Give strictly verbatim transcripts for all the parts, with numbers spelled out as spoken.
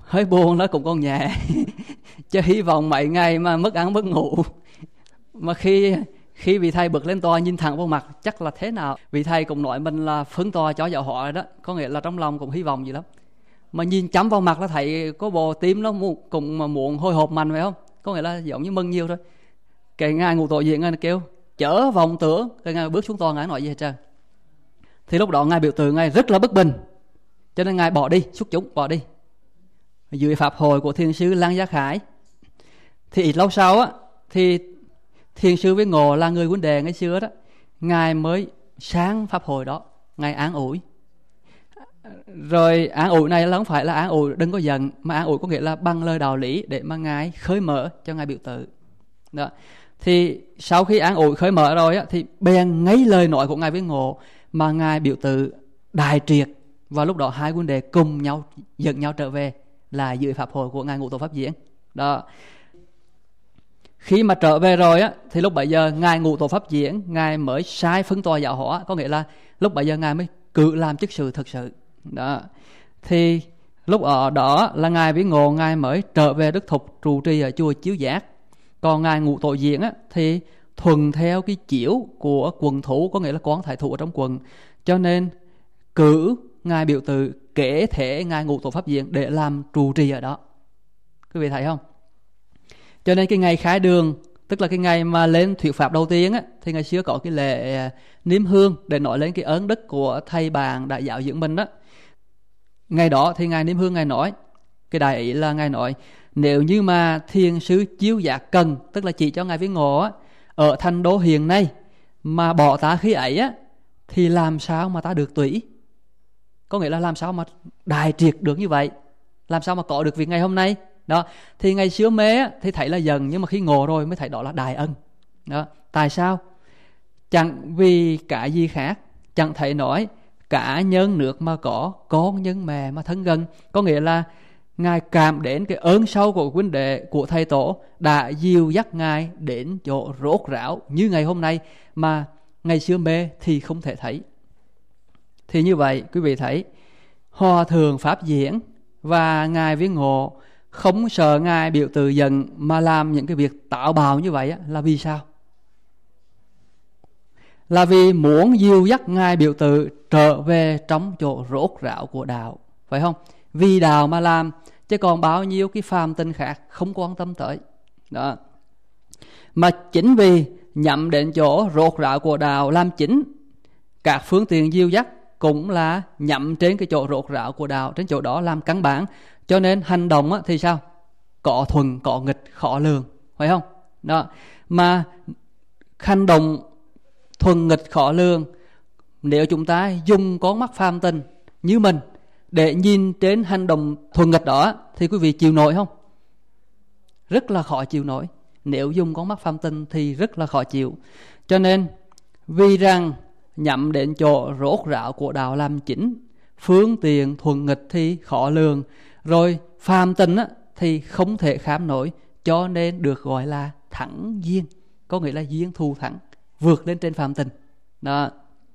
hơi buồn nó cũng còn nhẹ. Chứ hy vọng mấy ngày mà mất ăn mất ngủ, mà khi khi vị thầy bật lên tòa nhìn thẳng vào mặt chắc là thế nào. Vị thầy cũng nói mình là phân tòa cho giáo họ đó, có nghĩa là trong lòng cũng hy vọng gì lắm. Mà nhìn chấm vào mặt là thấy có bộ tim nó cũng mà muộn hồi hộp mạnh phải không, có nghĩa là giống như mừng nhiều thôi. Cái ngài ngũ tổ diện ngài kêu chớ vọng tưởng, cái ngài bước xuống tòa ngài nói gì hết trơn. Thì lúc đó ngài biểu tượng ngài rất là bất bình, cho nên ngài bỏ đi, xuất chúng bỏ đi dưới pháp hội của thiền sư Lăng Gia Khải. Thì ít lâu sau á, thì thiền sư với Ngộ là người huynh đệ ngày xưa đó, ngài mới sáng pháp hội đó, ngài an ủi. Rồi an ủi này là không phải là an ủi đừng có giận, mà an ủi có nghĩa là bằng lời đạo lý để mà ngài khơi mở cho ngài biểu tự đó. Thì sau khi an ủi khơi mở rồi á, thì bèn ngay lời nói của ngài với Ngộ mà ngài biểu tự đại triệt. Và lúc đó hai huynh đệ cùng nhau dẫn nhau trở về là dưới pháp hội của ngài Ngũ Tổ Pháp Diễn đó. Khi mà trở về rồi á, thì lúc bấy giờ ngài Ngũ Tổ Pháp Diễn ngài mới sai phân tòa giáo hóa, có nghĩa là lúc bấy giờ ngài mới cử làm chức sự thực sự đó. Thì lúc ở đó là ngài với Ngộ ngài mới trở về Đức Thục trụ trì ở chùa Chiếu Giác. Còn ngài Ngũ Tổ Diễn á, thì thuần theo cái chiếu của quần thủ, có nghĩa là quan thái thủ ở trong quần, cho nên cử ngài biểu tự kể thể ngài Ngũ Tổ Pháp Diễn để làm trụ trì ở đó. Quý vị thấy không? Cho nên cái ngày khái đường, tức là cái ngày mà lên thuyết pháp đầu tiên á, thì ngày xưa có cái lễ nếm hương để nói lên cái ơn đức của thầy bạn đại giáo dưỡng mình đó. Ngày đó thì ngài nếm hương ngài nói, cái đại ý là ngài nói nếu như mà thiền sư Chiếu Giác cần, tức là chỉ cho ngài với Ngộ á, ở thành đô hiện nay mà bỏ ta khi ấy á, thì làm sao mà ta được tùy? Có nghĩa là làm sao mà đại triệt được như vậy, làm sao mà có được việc ngày hôm nay đó. Thì ngày xưa mê á, thì thấy là dần, nhưng mà khi ngộ rồi mới thấy đó là đại ân đó. Tại sao? Chẳng vì cả gì khác, chẳng thấy nói cả nhân nước mà có, con nhân mẹ mà thân gần. Có nghĩa là ngài cảm đến cái ơn sâu của huynh đệ của thầy tổ đã dìu dắt ngài đến chỗ rốt ráo như ngày hôm nay, mà ngày xưa mê thì không thể thấy. Thì như vậy quý vị thấy Hòa Thượng Pháp Diễn và ngài với Ngộ không sợ ngài biểu tự giận mà làm những cái việc tạo bào như vậy là vì sao? Là vì muốn dìu dắt ngài biểu tự trở về trong chỗ rốt ráo của đạo, phải không? Vì đạo mà làm, chứ còn bao nhiêu cái phàm tinh khác không quan tâm tới đó. Mà chính vì nhắm đến chỗ rốt ráo của đạo làm chính, các phương tiện dìu dắt cũng là nhắm trên cái chỗ rốt ráo của đạo, trên chỗ đó làm căn bản. Cho nên hành động á, thì sao? Có thuần, có nghịch, khó lường, phải không? Đó. Mà hành động thuần nghịch khó lường, nếu chúng ta dùng con mắt phàm tình như mình để nhìn trên hành động thuần nghịch đó, thì quý vị chịu nổi không? Rất là khó chịu nổi. Nếu dùng con mắt phàm tình thì rất là khó chịu. Cho nên vì rằng nhắm đến chỗ rốt ráo của đạo làm chính, phương tiện thuần nghịch thì khó lường, rồi phàm tình á, thì không thể khám nổi, cho nên được gọi là thẳng duyên, có nghĩa là duyên thù thắng, vượt lên trên phàm tình đó.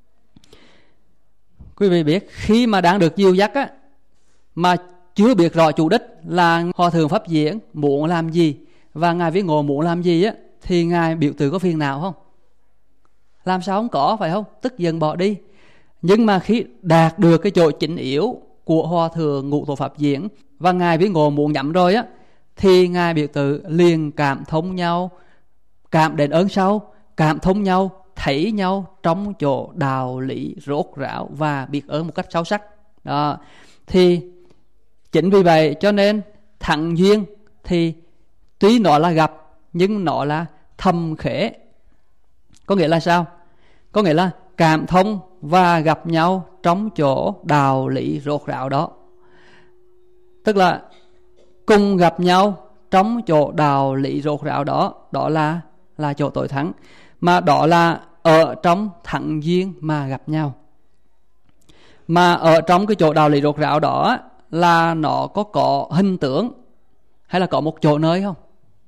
Quý vị biết khi mà đang được dìu dắt á, mà chưa biết rõ chủ đích là Hòa Thượng Pháp Diễn muốn làm gì và ngài với Ngộ muốn làm gì á, thì ngài biểu tự có phiền nào không? Làm sao không có, phải không? Tức giận bỏ đi. Nhưng mà khi đạt được cái chỗ chính yếu của Hòa Thượng Ngũ Tổ Pháp Diễn và ngài với Ngộ muốn nhắm rồi á, thì ngài biểu tự liền cảm thông nhau, cảm đến ơn sâu, cảm thông nhau, thấy nhau trong chỗ đạo lý rốt ráo và biết ơn một cách sâu sắc đó. Thì chính vì vậy cho nên thẳng duyên thì tuy nó là gặp nhưng nó là thầm khế. Có nghĩa là sao? Có nghĩa là cảm thông và gặp nhau trong chỗ đạo lý rốt ráo đó. Tức là cùng gặp nhau trong chỗ đạo lý rốt ráo đó, đó là là chỗ tối thắng. Mà đó là ở trong thẳng duyên mà gặp nhau. Mà ở trong cái chỗ đạo lý rốt ráo đó là nó có có hình tướng hay là có một chỗ nơi không?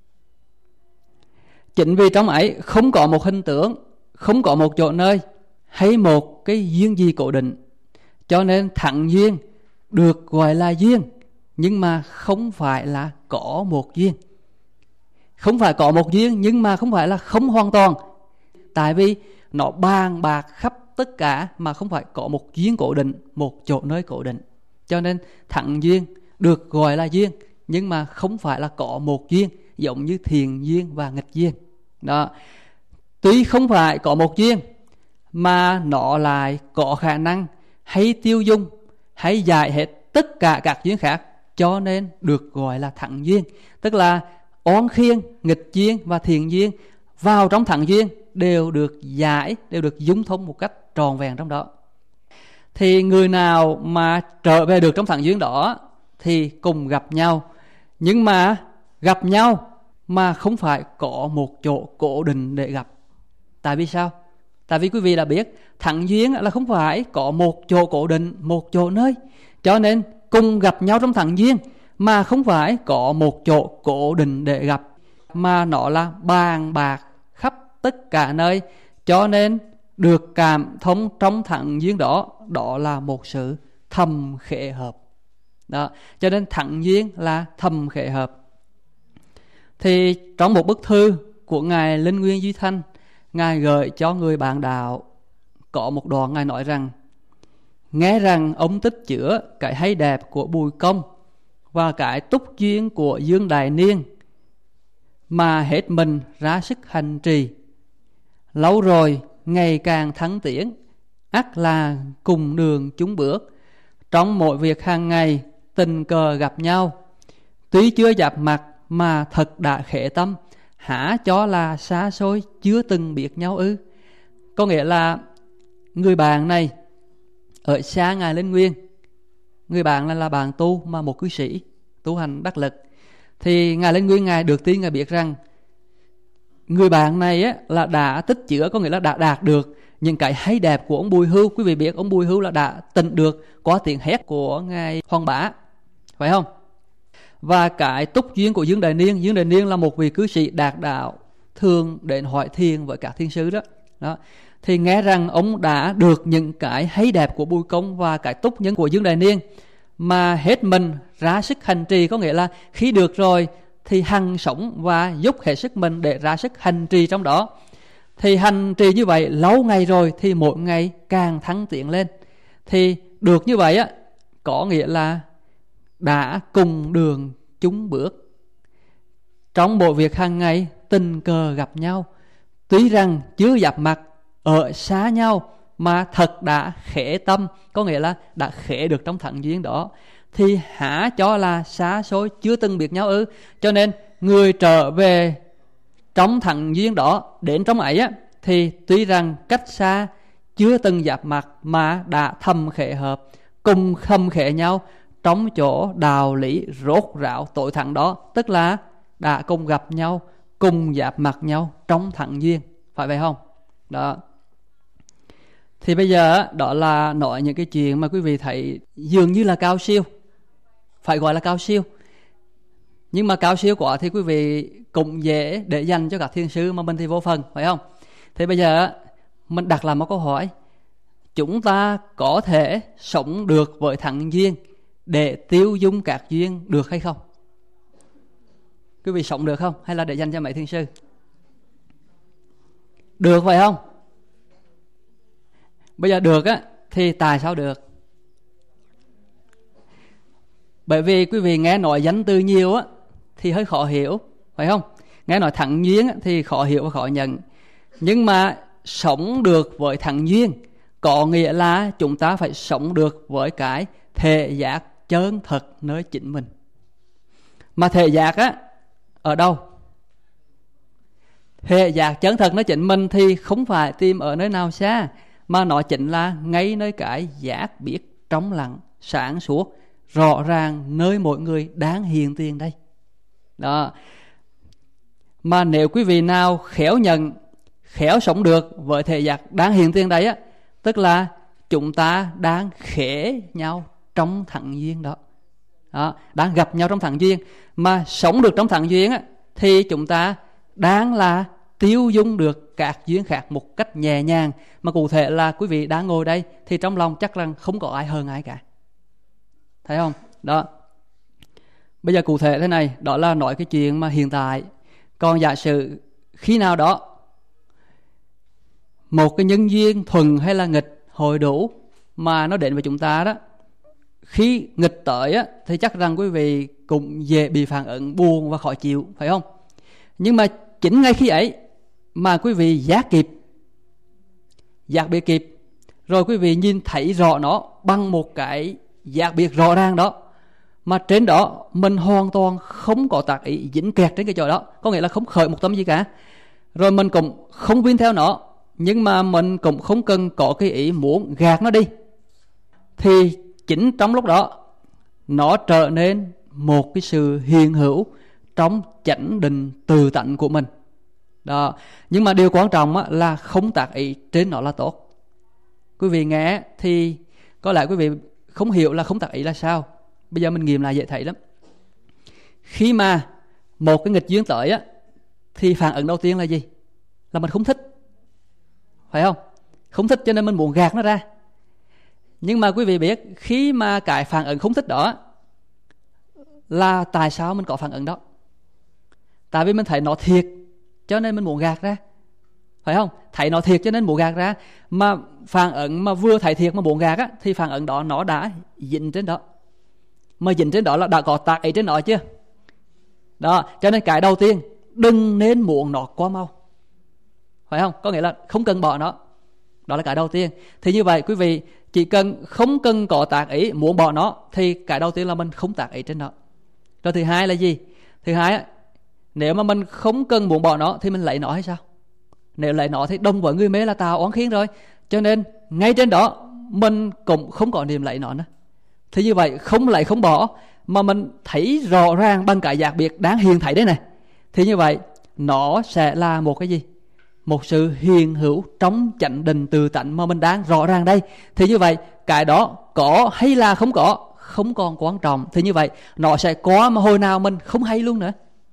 Chính vì trong ấy không có một hình tướng, không có một chỗ nơi hay một cái duyên gì cố định, cho nên thẳng duyên được gọi là duyên, nhưng mà không phải là có một duyên. Không phải có một duyên nhưng mà không phải là không hoàn toàn. Tại vì nó bàn bạc khắp tất cả mà không phải có một duyên cố định, một chỗ nơi cố định. Cho nên thặng duyên được gọi là duyên, nhưng mà không phải là có một duyên, giống như thiện duyên và nghịch duyên. Đó. Tuy không phải có một duyên mà nó lại có khả năng hay tiêu dung hay giải hết tất cả các duyên khác, cho nên được gọi là thặng duyên. Tức là oán khiên, nghịch duyên và thiện duyên vào trong thặng duyên đều được giải, đều được dung thông một cách tròn vẹn trong đó. Thì người nào mà trở về được trong thặng duyên đó thì cùng gặp nhau, nhưng mà gặp nhau mà không phải có một chỗ cố định để gặp. Tại vì sao? Tại vì quý vị đã biết thặng duyên là không phải có một chỗ cố định, một chỗ nơi. Cho nên cùng gặp nhau trong thặng duyên mà không phải có một chỗ cố định để gặp, mà nó là bàn bạc khắp tất cả nơi. Cho nên được cảm thông trong thặng duyên đó, đó là một sự thầm khệ hợp. Đó. Cho nên thặng duyên là thầm khệ hợp. Thì trong một bức thư của Ngài Linh Nguyên Duy Thanh, Ngài gửi cho người bạn đạo, có một đoạn Ngài nói rằng: nghe rằng ông tích chữa cái hay đẹp của Bùi Công và cái túc duyên của Dương Đại Niên mà hết mình ra sức hành trì. Lâu rồi ngày càng thắng tiến, ắt là cùng đường chúng bước. Trong mọi việc hàng ngày tình cờ gặp nhau, tuy chưa gặp mặt mà thật đã khệ tâm, hả cho là xa xôi chưa từng biết nhau ư? Có nghĩa là người bạn này ở xa Ngài Linh Nguyên, người bạn là, là bạn tu mà một cư sĩ tu hành đắc lực. Thì Ngài Linh Nguyên Ngài được tin, Ngài biết rằng người bạn này á, là đã tích chữa, có nghĩa là đã đạt được những cái hay đẹp của ông Bùi Hưu. Quý vị biết ông Bùi Hưu là đã tịnh được qua tiếng hét của Ngài Hoàng Bá, phải không? Và cái túc duyên của Dương Đại Niên, Dương Đại Niên là một vị cư sĩ đạt đạo, thường đến hỏi thiền với các thiên sứ đó. Đó. Thì nghe rằng ông đã được những cái hay đẹp của Bùi Công và cái túc nhân của Dương Đại Niên mà hết mình ra sức hành trì, có nghĩa là khi được rồi thì hằng sống và dốc hết sức mình để ra sức hành trì trong đó. Thì hành trì như vậy lâu ngày rồi thì mỗi ngày càng thăng tiến lên. Thì được như vậy á, có nghĩa là đã cùng đường chung bước. Trong bộ việc hàng ngày tình cờ gặp nhau, tuy rằng chưa gặp mặt, ở xa nhau mà thật đã khệ tâm, có nghĩa là đã khệ được trong thặng duyên đó, thì hả cho là xa xôi chưa từng biết nhau ư? Cho nên người trở về trong thặng duyên đó, đến trong ấy á, thì tuy rằng cách xa chưa từng gặp mặt mà đã thầm khệ hợp, cùng thầm khệ nhau trong chỗ đạo lý rốt ráo tội thẳng đó, tức là đã cùng gặp nhau, cùng gặp mặt nhau trong thặng duyên, phải vậy không? Đó. Thì bây giờ đó là nói những cái chuyện mà quý vị thấy dường như là cao siêu, phải gọi là cao siêu. Nhưng mà cao siêu quá thì quý vị cũng dễ để dành cho các thiên sứ, mà mình thì vô phần, phải không? Thì bây giờ mình đặt làm một câu hỏi: chúng ta có thể sống được với thặng duyên để tiêu dung các duyên được hay không? Quý vị sống được không? Hay là để dành cho mấy thiên sư? Được phải không? Bây giờ được á, thì tại sao được? Bởi vì quý vị nghe nói danh từ nhiều á thì hơi khó hiểu, phải không? Nghe nói thặng duyên á, thì khó hiểu và khó nhận. Nhưng mà sống được với thặng duyên có nghĩa là chúng ta phải sống được với cái thể giác chân thật nơi chính mình. Mà thể giác á, ở đâu? Thể giác chân thật nơi chính mình thì không phải tìm ở nơi nào xa, mà nó chính là ngay nơi cái giác biết trong lặng, sáng suốt, rõ ràng nơi mỗi người đang hiện tiền đây. Đó. Mà nếu quý vị nào khéo nhận, khéo sống được với thể giác đang hiện tiền đấy á, tức là chúng ta đang khế nhau trong thặng duyên đó. Đó, đang gặp nhau trong thặng duyên. Mà sống được trong thặng duyên á, thì chúng ta đang là tiêu dung được các duyên khác một cách nhẹ nhàng. Mà cụ thể là quý vị đang ngồi đây thì trong lòng chắc rằng không có ai hơn ai cả, thấy không? Đó. Bây giờ cụ thể thế này, đó là nói cái chuyện mà hiện tại. Còn giả sử khi nào đó một cái nhân duyên thuần hay là nghịch hội đủ mà nó đến với chúng ta đó, khi nghịch tới á, thì chắc rằng quý vị cũng dễ bị phản ứng buồn và khó chịu, phải không? Nhưng mà chính ngay khi ấy mà quý vị giác kịp, giác biệt kịp, rồi quý vị nhìn thấy rõ nó bằng một cái giác biệt rõ ràng đó, mà trên đó mình hoàn toàn không có tác ý dính kẹt trên cái chỗ đó, có nghĩa là không khởi một tâm gì cả, rồi mình cũng không viên theo nó, nhưng mà mình cũng không cần có cái ý muốn gạt nó đi, thì chính trong lúc đó nó trở nên một cái sự hiện hữu trong chánh định tự tánh của mình đó. Nhưng mà điều quan trọng á, là không tác ý trên nó là tốt. Quý vị nghe thì có lẽ quý vị không hiểu là không tác ý là sao. Bây giờ mình nghiệm lại dễ thấy lắm. Khi mà một cái nghịch duyên tới á, thì phản ứng đầu tiên là gì? Là mình không thích, phải không? Không thích cho nên mình muốn gạt nó ra. Nhưng mà quý vị biết, khi mà cái phản ứng không thích đó là tại sao mình có phản ứng đó? Tại vì mình thấy nó thiệt cho nên mình muốn gạt ra, phải không? Thấy nó thiệt cho nên muốn gạt ra. Mà phản ứng mà vừa thấy thiệt mà muốn gạt á, thì phản ứng đó nó đã dính trên đó. Mà dính trên đó là đã có tác ý trên nó chưa? Đó, cho nên cái đầu tiên, đừng nên muốn nó quá mau, phải không? Có nghĩa là không cần bỏ nó. Đó là cái đầu tiên. Thì như vậy quý vị chỉ cần không cần có tác ý muốn bỏ nó, thì cái đầu tiên là mình không tác ý trên nó. Rồi thứ hai là gì? Thứ hai, nếu mà mình không cần muốn bỏ nó thì mình lấy nó hay sao? Nếu lấy nó thì đồng với người mê là tạo oán khiên rồi. Cho nên ngay trên đó mình cũng không có niềm lấy nó nữa. Thì như vậy không lấy không bỏ, mà mình thấy rõ ràng bằng cái giác biệt đáng hiện thấy đấy này, thì như vậy nó sẽ là một cái gì? Một sự hiện hữu trong chánh định tự tánh mà mình đang rõ ràng đây. Thì như vậy cái đó có hay là không có không còn quan trọng. Thì như vậy nó sẽ có mà hồi nào mình không hay luôn nữa.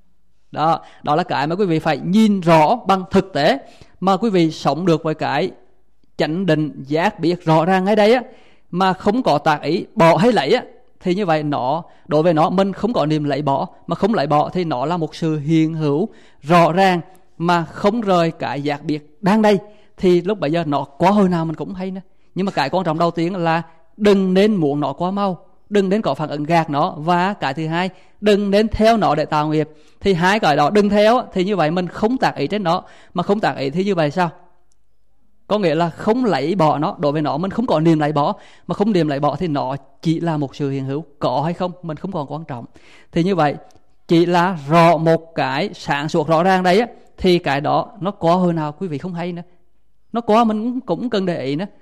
Đó, đó là cái mà quý vị phải nhìn rõ bằng thực tế, mà quý vị sống được với cái chánh định giác biệt rõ ràng ngay đây á, mà không có tác ý bỏ hay lấy á, thì như vậy nó đối với nó mình không có niềm lấy bỏ, mà không lấy bỏ thì nó là một sự hiện hữu rõ ràng mà không rời cái giác biệt đang đây. Thì lúc bây giờ nó có hồi nào mình cũng hay nữa. Nhưng mà cái quan trọng đầu tiên là đừng nên muốn nó quá mau, đừng nên có phản ứng gạt nó, và cái thứ hai, đừng nên theo nó để tạo nghiệp. Thì hai cái đó đừng theo, thì như vậy mình không tác ý trên nó. Mà không tác ý thì như vậy sao? Có nghĩa là không lấy bỏ nó, đối với nó mình không có niềm lấy bỏ. Mà không niềm lấy bỏ thì nó chỉ là một sự hiện hữu, có hay không mình không còn quan trọng. Thì như vậy chỉ là rõ một cái sáng suốt rõ ràng đấy á, thì cái đó nó có hồi nào quý vị không hay nữa. Nó có mình cũng cần để ý nữa.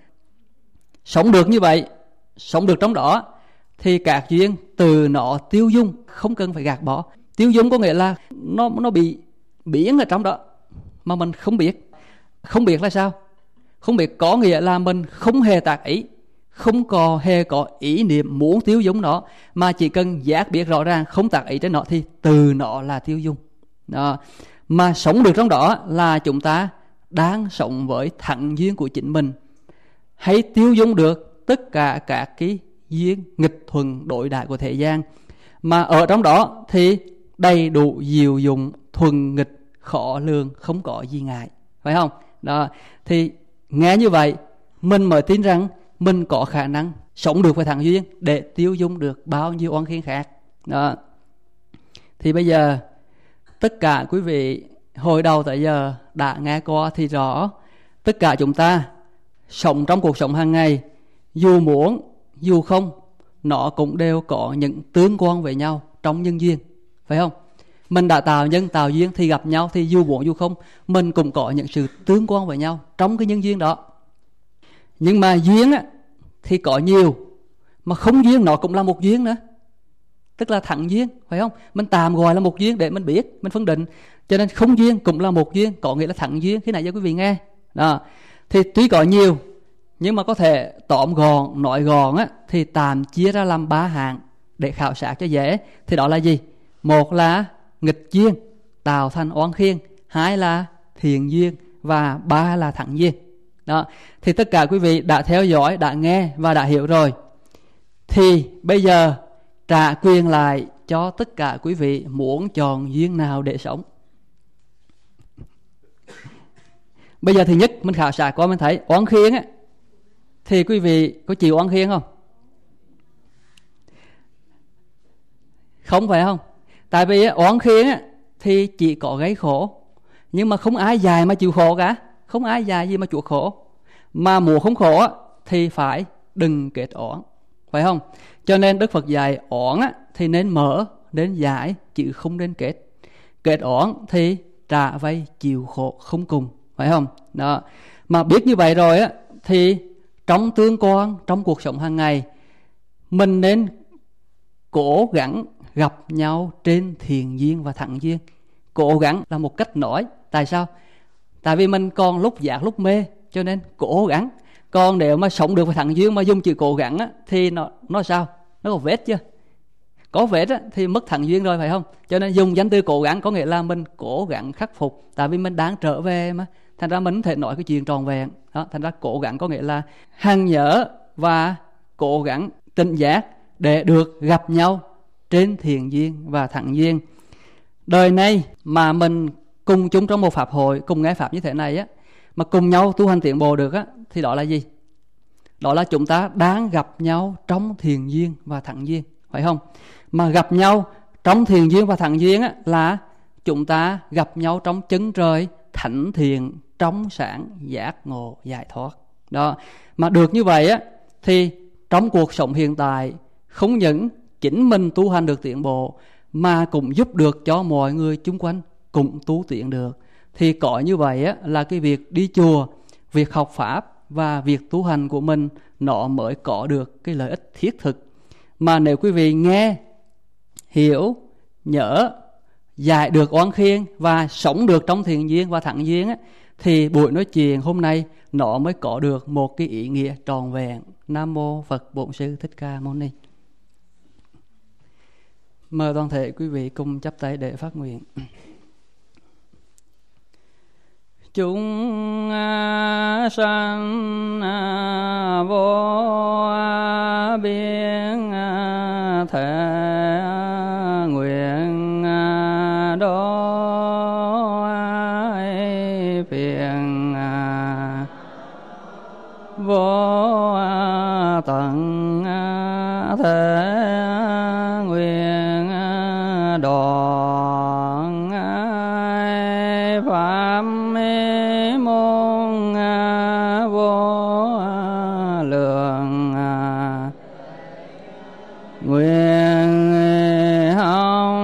Sống được như vậy, sống được trong đó, thì các duyên từ nó tiêu dung, không cần phải gạt bỏ. Tiêu dung có nghĩa là nó, nó bị biến ở trong đó mà mình không biết. Không biết là sao? Không biết có nghĩa là mình không hề tác ý, không có hề có ý niệm muốn tiêu dung nó, mà chỉ cần giác biết rõ ràng không tác ý trên nó thì từ nó là tiêu dung đó. Mà sống được trong đó là chúng ta đang sống với thẳng duyên của chính mình, hay tiêu dung được tất cả các cái duyên nghịch thuần đối đại của thế gian. Mà ở trong đó thì đầy đủ diệu dụng, thuần nghịch khó lường, không có gì ngại, phải không? Đó, thì nghe như vậy mình mới tin rằng mình có khả năng sống được với thẳng duyên để tiêu dung được bao nhiêu oan khiên khác đó. Thì bây giờ tất cả quý vị hồi đầu tới giờ đã nghe qua thì rõ, tất cả chúng ta sống trong cuộc sống hàng ngày, dù muốn dù không, nó cũng đều có những tương quan với nhau trong nhân duyên, phải không? Mình đã tạo nhân tạo duyên thì gặp nhau, thì dù muốn dù không mình cũng có những sự tương quan với nhau trong cái nhân duyên đó. Nhưng mà duyên á, thì có nhiều, mà không duyên nó cũng là một duyên nữa, tức là thẳng duyên, phải không? Mình tạm gọi là một duyên để mình biết, mình phân định. Cho nên không duyên cũng là một duyên, có nghĩa là thẳng duyên. Khi nãy cho quý vị nghe đó. Thì tuy có nhiều, nhưng mà có thể tóm gọn, nói gọn á, thì tạm chia ra làm ba hạng để khảo sát cho dễ. Thì đó là gì? Một là nghịch duyên tạo thành oan khiên, hai là thiện duyên, và ba là thẳng duyên đó. Thì tất cả quý vị đã theo dõi, đã nghe và đã hiểu rồi. Thì bây giờ trả quyền lại cho tất cả quý vị muốn chọn duyên nào để sống. Bây giờ thứ nhất mình khảo sát qua mình thấy oán khiên á, thì quý vị có chịu oán khiên không? Không phải không? Tại vì oán khiên á thì chỉ có gây khổ, nhưng mà không ai dài mà chịu khổ cả. Không ai dài gì mà chuộc khổ. Mà muốn không khổ á, thì phải đừng kết oán, phải không? Cho nên Đức Phật dạy oán á, thì nên mở, nên giải, chứ không nên kết. Kết oán thì trả vay chịu khổ không cùng, phải không? Đó. Mà biết như vậy rồi á, thì trong tương quan, trong cuộc sống hàng ngày, mình nên cố gắng gặp nhau trên thiện duyên và thẳng duyên. Cố gắng là một cách nói. Tại sao? Tại vì mình còn lúc giác lúc mê, cho nên cố gắng. Còn nếu mà sống được với thẳng duyên mà dùng chữ cố gắng á, thì nó nó sao? Nó có vết chưa? Có vết á, thì mất thẳng duyên rồi, phải không? Cho nên dùng danh từ cố gắng có nghĩa là mình cố gắng khắc phục. Tại vì mình đang trở về mà, thành ra mình không thể nói cái chuyện tròn vẹn. Đó, thành ra cố gắng có nghĩa là hằng nhớ và cố gắng tỉnh giác để được gặp nhau trên thiện duyên và thẳng duyên. Đời này mà mình cùng chung trong một pháp hội, cùng nghe pháp như thế này á, mà cùng nhau tu hành tiến bộ được á, thì đó là gì? Đó là chúng ta đang gặp nhau trong thiện duyên và thẳng duyên, phải không? Mà gặp nhau trong thiện duyên và thẳng duyên á, là chúng ta gặp nhau trong chân trời thánh thiện, trong sáng, giác ngộ, giải thoát. Đó. Mà được như vậy á, thì trong cuộc sống hiện tại không những chính mình tu hành được tiến bộ, mà cũng giúp được cho mọi người chung quanh cũng tu tiến được. Thì có như vậy á, là cái việc đi chùa, việc học pháp và việc tu hành của mình nó mới có được cái lợi ích thiết thực. Mà nếu quý vị nghe, hiểu, nhớ, giải được oán khiên và sống được trong thiện duyên và thẳng duyên á, thì buổi nói chuyện hôm nay nó mới có được một cái ý nghĩa tròn vẹn. Nam mô Phật Bổn Sư Thích Ca Mâu Ni. Mời toàn thể quý vị cùng chắp tay để phát nguyện. Chúng sanh vô biên thể nguyện đó phiền vô tận thể nguyện đoạn pháp môn vô lượng nguyện hồng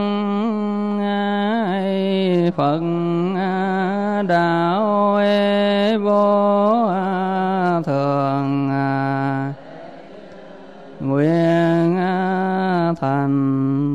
Phật đạo vô thường nguyện thành